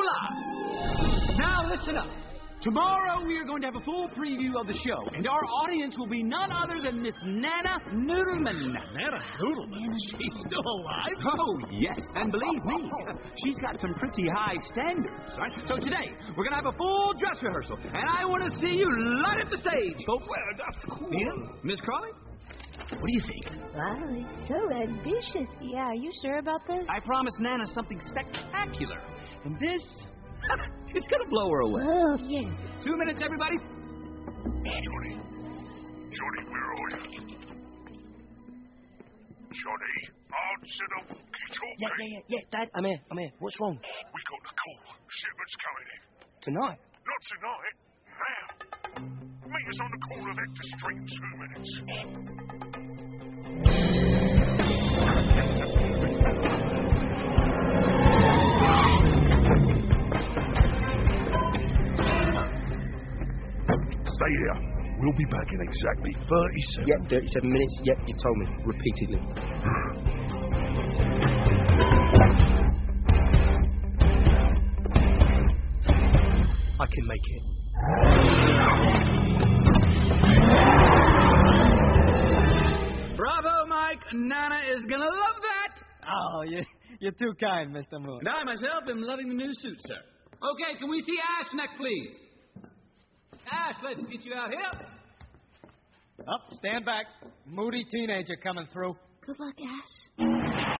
Hola! Now listen up. Tomorrow we are going to have a full preview of the show, and our audience will be none other than Miss Nana Noodleman. Nana Noodleman? She's still alive? Oh, yes, and believe me, she's got some pretty high standards, right? So today, we're going to have a full dress rehearsal, and I want to see you light up the stage. Oh, well, that's cool. Yeah? Miss Crawley? What do you think? Wow, it's so ambitious. Yeah, are you sure about this? I promised Nana something spectacular, and this... it's gonna blow her away. Oh, yes. 2 minutes, everybody. Johnny, where are you? Johnny, answer the walkie-talkie. Yeah, Dad, I'm here. What's wrong? We got the call. Shipment's coming in. Tonight? Not tonight. Now. Meet us on the corner of Hector Street in 2 minutes. Stay here. We'll be back in exactly 37. Yep, 37 minutes. Yep, you told me repeatedly. I can make it. Bravo, Mike. Nana is gonna love that. Oh, you're too kind, Mr. Moon. And I myself am loving the new suit, sir. Okay, can we see Ash next, please? Ash, let's get you out here. Up, stand back. Moody teenager coming through. Good luck, Ash.